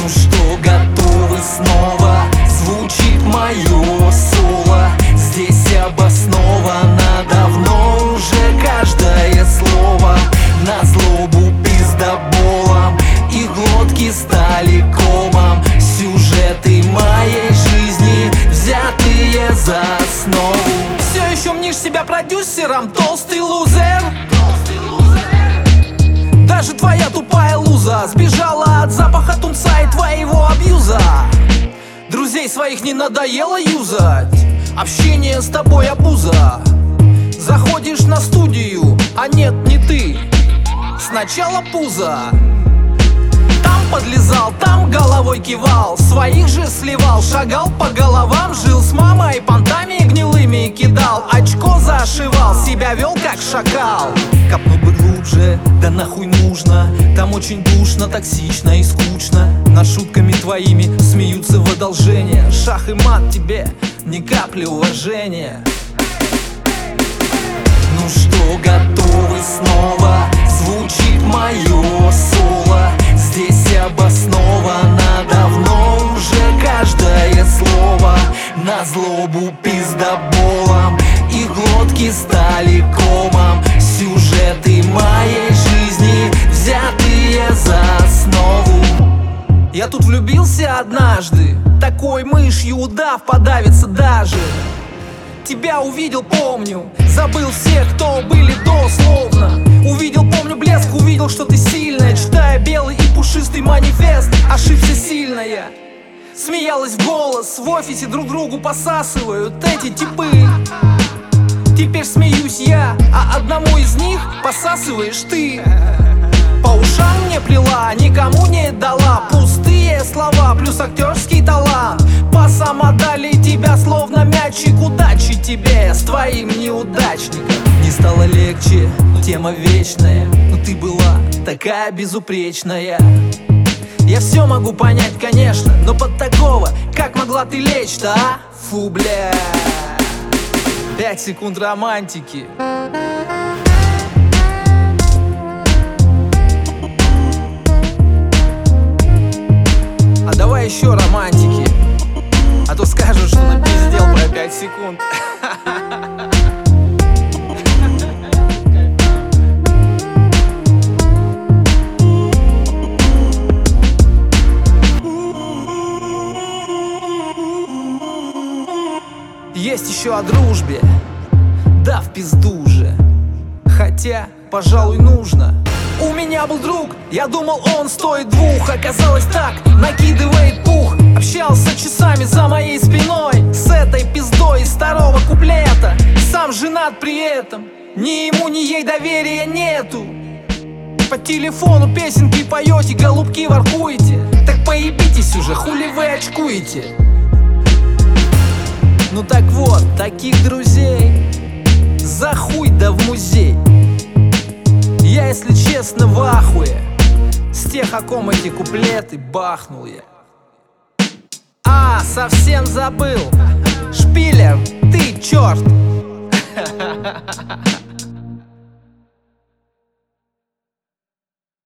Ну что, готовы снова? Звучит мое соло. Здесь обосновано давно уже каждое слово. На злобу пиздоболом их глотки стали комом. Сюжеты моей жизни, взятые за основу. Все еще мнишь себя продюсером, толстый лузер? Даже твоя тупая луза сбежала от запаха тунца и твоего абьюза. Друзей своих не надоело юзать, общение с тобой обуза. Заходишь на студию, а нет, не ты, сначала пузо. Там подлезал, там головой кивал, своих же сливал, шагал по головам, жил с мамой, понтами гнилыми кидал, очко зашивал, себя вел как шакал. Копнул бы глубже, да нахуй нужно, там очень душно, токсично и скучно. Над шутками твоими смеются в одолжение, шах и мат тебе, ни капли уважения. Ну что, готовы снова? Звучит мое соло. Здесь обосновано давно уже каждое слово. На злобу пиздоболом их глотки стали комом. Сюжеты моей жизни, взятые за основу. Я тут влюбился однажды, такой мышью удав подавится даже. Тебя увидел, помню, забыл всех, кто были до, словно. Увидел, помню, блеск, увидел, что ты сильная, читая белый и пушистый манифест. Ошибся сильно я. Смеялась в голос, в офисе друг другу посасывают эти типы. Теперь смеюсь я, а одному из них посасываешь ты. По ушам мне плела, никому не дала. Пустые слова плюс актерский талант. Пасом отдали тебя, словно мячик. Удачи тебе с твоим неудачником. Не стало легче, тема вечная, но ты была такая безупречная. Я все могу понять, конечно, но под такого, как могла ты лечь-то, а? Фу, бля. 5 секунд романтики. А давай еще романтики, а то скажут, что напиздел про 5 секунд. Есть еще о дружбе, да в пизду же. Хотя, пожалуй, нужно. У меня был друг, я думал, он стоит 2. Оказалось так, накидывает пух. Общался часами за моей спиной с этой пиздой из второго куплета. Сам женат при этом, ни ему, ни ей доверия нету. По телефону песенки поете, голубки воркуете. Так поебитесь уже, хули вы очкуете. Ну так вот, таких друзей за хуй да в музей. Я, если честно, в ахуе с тех, о ком эти куплеты бахнул я. А, совсем забыл, Шпилер, ты черт.